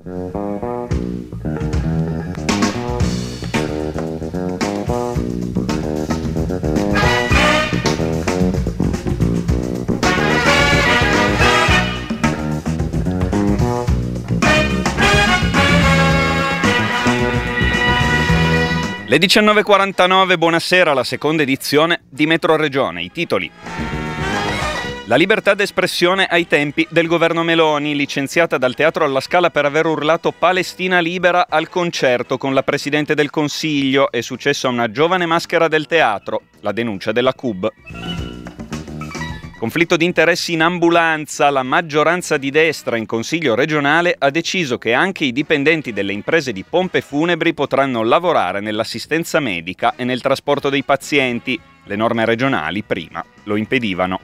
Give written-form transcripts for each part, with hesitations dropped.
Le 19.49, buonasera, la seconda edizione di Metro Regione. I titoli. La libertà d'espressione ai tempi del governo Meloni, licenziata dal Teatro alla Scala per aver urlato Palestina libera al concerto con la Presidente del Consiglio. È successo a una giovane maschera del teatro, la denuncia della CUB. Conflitto di interessi in ambulanza, la maggioranza di destra in Consiglio regionale ha deciso che anche i dipendenti delle imprese di pompe funebri potranno lavorare nell'assistenza medica e nel trasporto dei pazienti. Le norme regionali prima lo impedivano.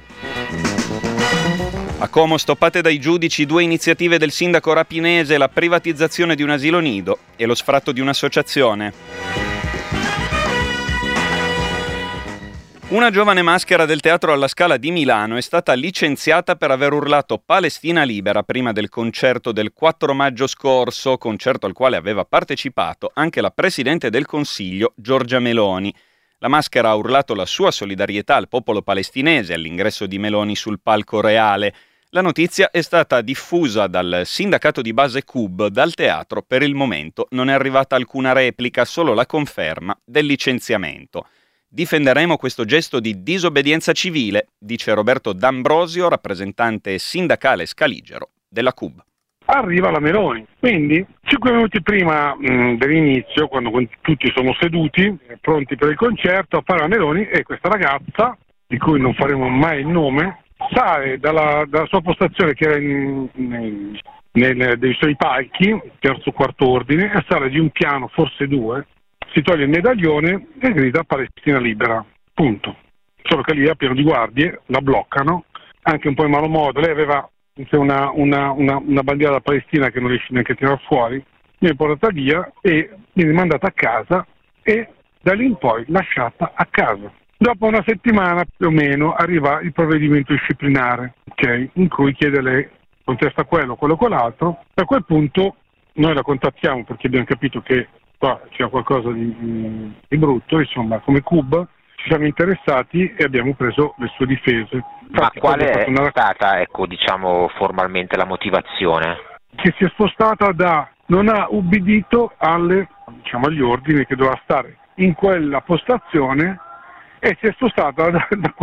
A Como stoppate dai giudici 2 iniziative del sindaco rapinese, la privatizzazione di un asilo nido e lo sfratto di un'associazione. Una giovane maschera del Teatro alla Scala di Milano è stata licenziata per aver urlato Palestina libera prima del concerto del 4 maggio scorso, concerto al quale aveva partecipato anche la Presidente del Consiglio Giorgia Meloni. La maschera ha urlato la sua solidarietà al popolo palestinese all'ingresso di Meloni sul palco reale. La notizia è stata diffusa dal sindacato di base CUB. Dal teatro per il momento non è arrivata alcuna replica, solo la conferma del licenziamento. Difenderemo questo gesto di disobbedienza civile, dice Roberto D'Ambrosio, rappresentante sindacale scaligero della CUB. Arriva la Meloni, quindi 5 minuti prima dell'inizio, quando tutti sono seduti, pronti per il concerto, appare la Meloni e questa ragazza, di cui non faremo mai il nome, sale dalla sua postazione che era dei suoi palchi, terzo quarto ordine, e sale di un piano, forse 2, si toglie il medaglione e grida Palestina libera, punto. Solo che lì è pieno di guardie, la bloccano, anche un po' in malo modo. Lei aveva una bandiera da Palestina che non riesce neanche a tirare fuori, viene portata via e viene mandata a casa e da lì in poi lasciata a casa. Dopo una settimana più o meno arriva il provvedimento disciplinare, okay, in cui chiede lei contesta quello, quell'altro. A quel punto noi la contattiamo perché abbiamo capito che qua c'è qualcosa di brutto, insomma, come CUB ci siamo interessati e abbiamo preso le sue difese. Ma qual è stata, formalmente la motivazione? Che si è spostata non ha ubbidito agli ordini che doveva stare in quella postazione e si è spostata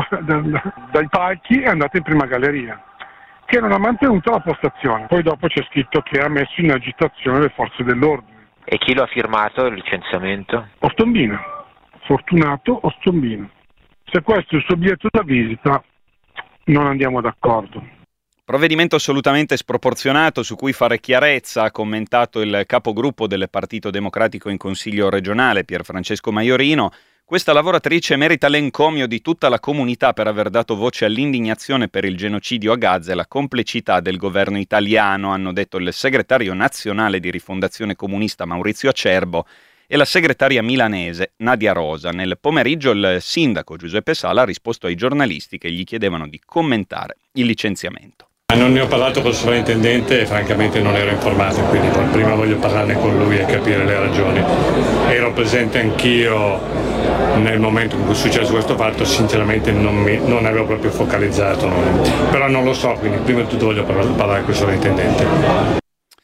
dai palchi e è andata in prima galleria, che non ha mantenuto la postazione. Poi dopo c'è scritto che ha messo in agitazione le forze dell'ordine. E chi lo ha firmato il licenziamento? Ostombina, Fortunato Ostombina. Se questo è il suo biglietto da visita, non andiamo d'accordo. Provvedimento assolutamente sproporzionato su cui fare chiarezza, ha commentato il capogruppo del Partito Democratico in Consiglio regionale, Pierfrancesco Maiorino. Questa lavoratrice merita l'encomio di tutta la comunità per aver dato voce all'indignazione per il genocidio a Gaza e la complicità del governo italiano, hanno detto il segretario nazionale di Rifondazione Comunista Maurizio Acerbo e la segretaria milanese Nadia Rosa. Nel pomeriggio il sindaco Giuseppe Sala ha risposto ai giornalisti che gli chiedevano di commentare il licenziamento. Non ne ho parlato col sovrintendente e francamente non ero informato, quindi prima voglio parlarne con lui e capire le ragioni. Ero presente anch'io nel momento in cui è successo questo fatto, sinceramente non avevo proprio focalizzato, però non lo so, quindi prima di tutto voglio parlare con il sovrintendente.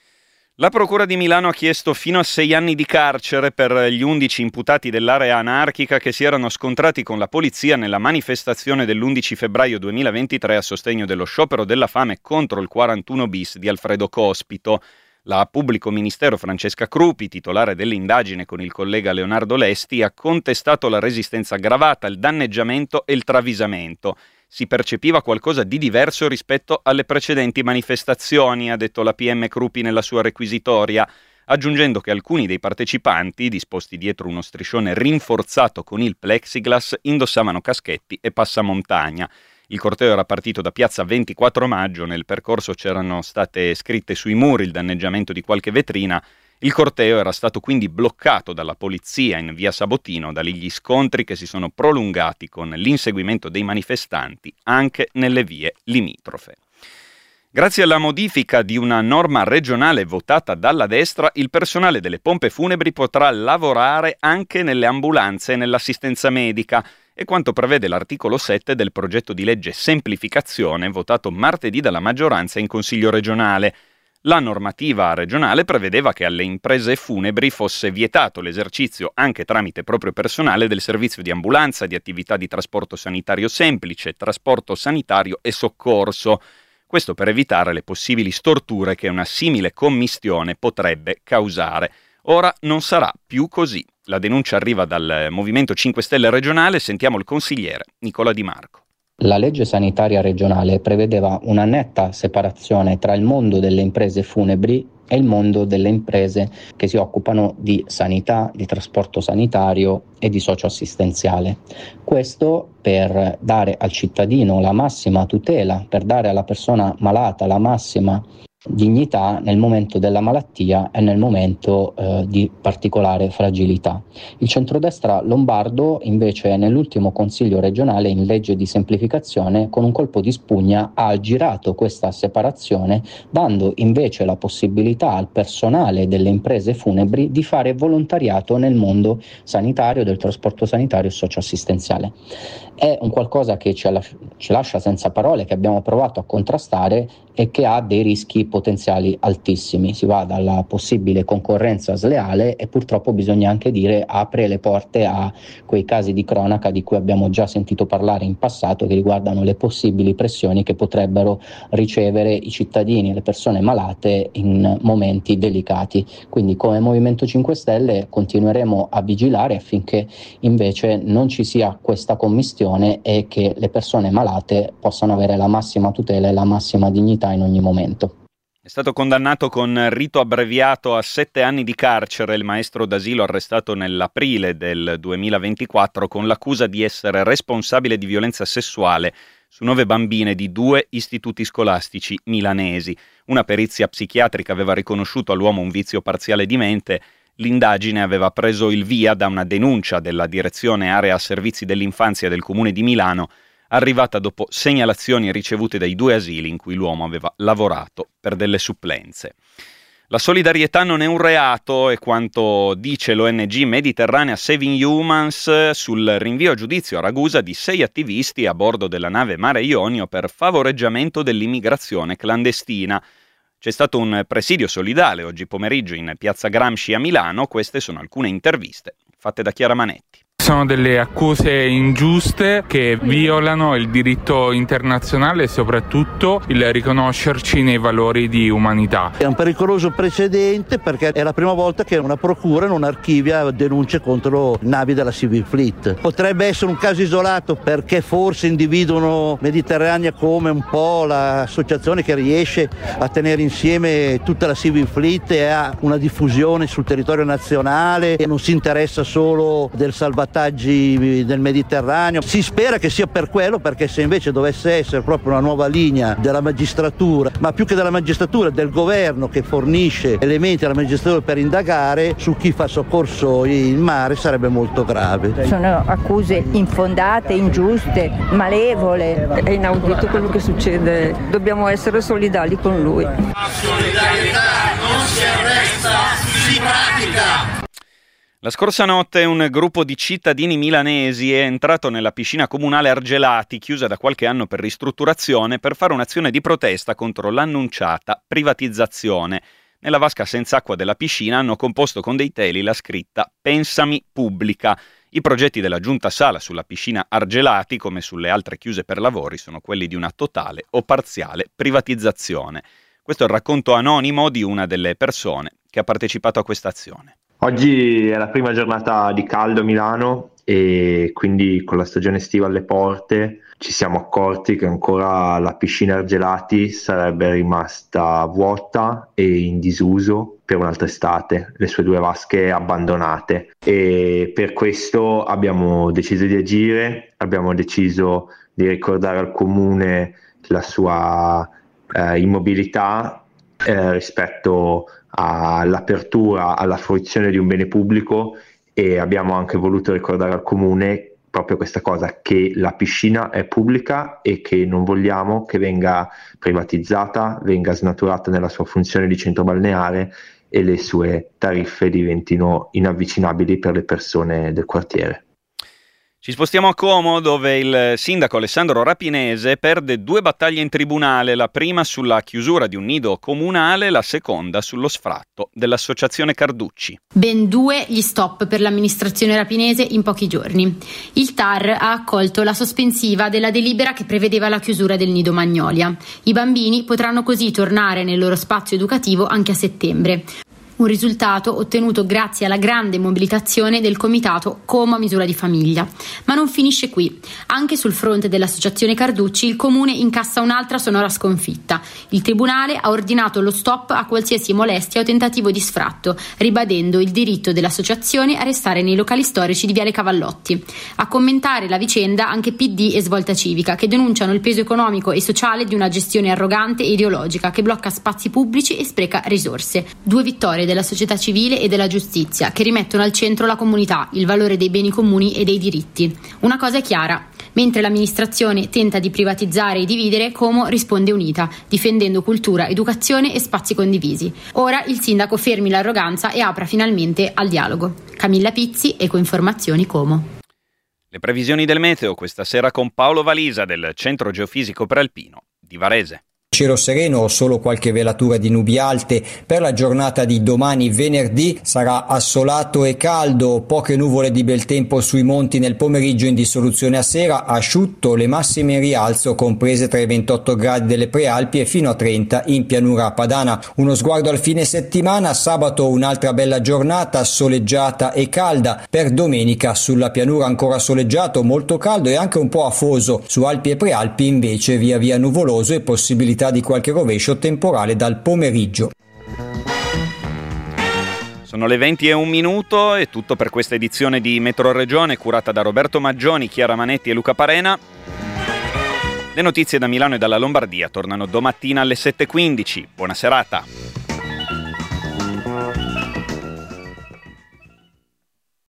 La Procura di Milano ha chiesto fino a 6 anni di carcere per gli 11 imputati dell'area anarchica che si erano scontrati con la polizia nella manifestazione dell'11 febbraio 2023 a sostegno dello sciopero della fame contro il 41 bis di Alfredo Cospito. La pubblico ministero Francesca Crupi, titolare dell'indagine con il collega Leonardo Lesti, ha contestato la resistenza aggravata, il danneggiamento e il travisamento. Si percepiva qualcosa di diverso rispetto alle precedenti manifestazioni, ha detto la PM Crupi nella sua requisitoria, aggiungendo che alcuni dei partecipanti, disposti dietro uno striscione rinforzato con il plexiglass, indossavano caschetti e passamontagna. Il corteo era partito da piazza 24 maggio, nel percorso c'erano state scritte sui muri il danneggiamento di qualche vetrina. Il corteo era stato quindi bloccato dalla polizia in via Sabotino, da lì gli scontri che si sono prolungati con l'inseguimento dei manifestanti anche nelle vie limitrofe. Grazie alla modifica di una norma regionale votata dalla destra, il personale delle pompe funebri potrà lavorare anche nelle ambulanze e nell'assistenza medica, è quanto prevede l'articolo 7 del progetto di legge semplificazione votato martedì dalla maggioranza in Consiglio regionale. La normativa regionale prevedeva che alle imprese funebri fosse vietato l'esercizio anche tramite proprio personale del servizio di ambulanza, di attività di trasporto sanitario semplice, trasporto sanitario e soccorso. Questo per evitare le possibili storture che una simile commistione potrebbe causare. Ora non sarà più così. La denuncia arriva dal Movimento 5 Stelle regionale, sentiamo il consigliere Nicola Di Marco. La legge sanitaria regionale prevedeva una netta separazione tra il mondo delle imprese funebri e il mondo delle imprese che si occupano di sanità, di trasporto sanitario e di socioassistenziale. Questo per dare al cittadino la massima tutela, per dare alla persona malata la massima dignità nel momento della malattia e nel momento di particolare fragilità. Il centrodestra lombardo invece nell'ultimo consiglio regionale in legge di semplificazione con un colpo di spugna ha aggirato questa separazione, dando invece la possibilità al personale delle imprese funebri di fare volontariato nel mondo sanitario, del trasporto sanitario e socioassistenziale. È un qualcosa che ci lascia senza parole, che abbiamo provato a contrastare e che ha dei rischi potenziali altissimi. Si va dalla possibile concorrenza sleale e purtroppo bisogna anche dire apre le porte a quei casi di cronaca di cui abbiamo già sentito parlare in passato, che riguardano le possibili pressioni che potrebbero ricevere i cittadini e le persone malate in momenti delicati. Quindi come Movimento 5 Stelle continueremo a vigilare affinché invece non ci sia questa commistione e che le persone malate possano avere la massima tutela e la massima dignità in ogni momento. È stato condannato con rito abbreviato a 7 anni di carcere il maestro d'asilo arrestato nell'aprile del 2024 con l'accusa di essere responsabile di violenza sessuale su 9 bambine di 2 istituti scolastici milanesi. Una perizia psichiatrica aveva riconosciuto all'uomo un vizio parziale di mente. L'indagine aveva preso il via da una denuncia della Direzione Area Servizi dell'Infanzia del Comune di Milano, arrivata dopo segnalazioni ricevute dai 2 asili in cui l'uomo aveva lavorato per delle supplenze. La solidarietà non è un reato, è quanto dice l'ONG Mediterranea Saving Humans sul rinvio a giudizio a Ragusa di 6 attivisti a bordo della nave Mare Ionio per favoreggiamento dell'immigrazione clandestina. C'è stato un presidio solidale oggi pomeriggio in Piazza Gramsci a Milano, queste sono alcune interviste fatte da Chiara Manetti. Sono delle accuse ingiuste che violano il diritto internazionale e soprattutto il riconoscerci nei valori di umanità. È un pericoloso precedente perché è la prima volta che una procura non archivia denunce contro navi della Civil Fleet. Potrebbe essere un caso isolato perché forse individuano Mediterranea come un po' l'associazione che riesce a tenere insieme tutta la Civil Fleet e ha una diffusione sul territorio nazionale e non si interessa solo del salvataggio del Mediterraneo. Si spera che sia per quello, perché se invece dovesse essere proprio una nuova linea della magistratura, ma più che della magistratura, del governo che fornisce elementi alla magistratura per indagare su chi fa soccorso in mare, sarebbe molto grave. Sono accuse infondate, ingiuste, malevole. È inaudito quello che succede, dobbiamo essere solidali con lui. La solidarietà non si arresta, si pratica. La scorsa notte un gruppo di cittadini milanesi è entrato nella piscina comunale Argelati, chiusa da qualche anno per ristrutturazione, per fare un'azione di protesta contro l'annunciata privatizzazione. Nella vasca senza acqua della piscina hanno composto con dei teli la scritta «Pensami pubblica». I progetti della Giunta Sala sulla piscina Argelati, come sulle altre chiuse per lavori, sono quelli di una totale o parziale privatizzazione. Questo è il racconto anonimo di una delle persone che ha partecipato a questa azione. Oggi è la prima giornata di caldo a Milano e quindi con la stagione estiva alle porte ci siamo accorti che ancora la piscina Argelati sarebbe rimasta vuota e in disuso per un'altra estate, le sue 2 vasche abbandonate, e per questo abbiamo deciso di agire, abbiamo deciso di ricordare al comune la sua immobilità rispetto all'apertura, alla fruizione di un bene pubblico, e abbiamo anche voluto ricordare al comune proprio questa cosa, che la piscina è pubblica e che non vogliamo che venga privatizzata, venga snaturata nella sua funzione di centro balneare e le sue tariffe diventino inavvicinabili per le persone del quartiere. Ci spostiamo a Como, dove il sindaco Alessandro Rapinese perde 2 battaglie in tribunale, la prima sulla chiusura di un nido comunale, la seconda sullo sfratto dell'associazione Carducci. Ben 2 gli stop per l'amministrazione rapinese in pochi giorni. Il TAR ha accolto la sospensiva della delibera che prevedeva la chiusura del nido Magnolia. I bambini potranno così tornare nel loro spazio educativo anche a settembre. Un risultato ottenuto grazie alla grande mobilitazione del comitato Como a misura di famiglia. Ma non finisce qui. Anche sul fronte dell'associazione Carducci il comune incassa un'altra sonora sconfitta. Il tribunale ha ordinato lo stop a qualsiasi molestia o tentativo di sfratto, ribadendo il diritto dell'associazione a restare nei locali storici di Viale Cavallotti. A commentare la vicenda anche PD e Svolta Civica, che denunciano il peso economico e sociale di una gestione arrogante e ideologica che blocca spazi pubblici e spreca risorse. 2 vittorie della società civile e della giustizia, che rimettono al centro la comunità, il valore dei beni comuni e dei diritti. Una cosa è chiara: mentre l'amministrazione tenta di privatizzare e dividere, Como risponde unita, difendendo cultura, educazione e spazi condivisi. Ora il sindaco fermi l'arroganza e apra finalmente al dialogo. Camilla Pizzi, Ecoinformazioni Como. Le previsioni del meteo questa sera con Paolo Valisa del Centro Geofisico Prealpino di Varese. Cielo sereno, solo qualche velatura di nubi alte. Per la giornata di domani venerdì sarà assolato e caldo, poche nuvole di bel tempo sui monti nel pomeriggio, in dissoluzione a sera, asciutto, le massime in rialzo comprese tra i 28 gradi delle Prealpi e fino a 30 in pianura padana. Uno sguardo al fine settimana: sabato un'altra bella giornata soleggiata e calda, per domenica sulla pianura ancora soleggiato, molto caldo e anche un po' afoso, su Alpi e Prealpi invece via via nuvoloso e possibilità di qualche rovescio temporale dal pomeriggio. Sono le 20:01, è tutto per questa edizione di Metro Regione curata da Roberto Maggioni, Chiara Manetti e Luca Parena. Le notizie da Milano e dalla Lombardia tornano domattina alle 7:15. Buona serata.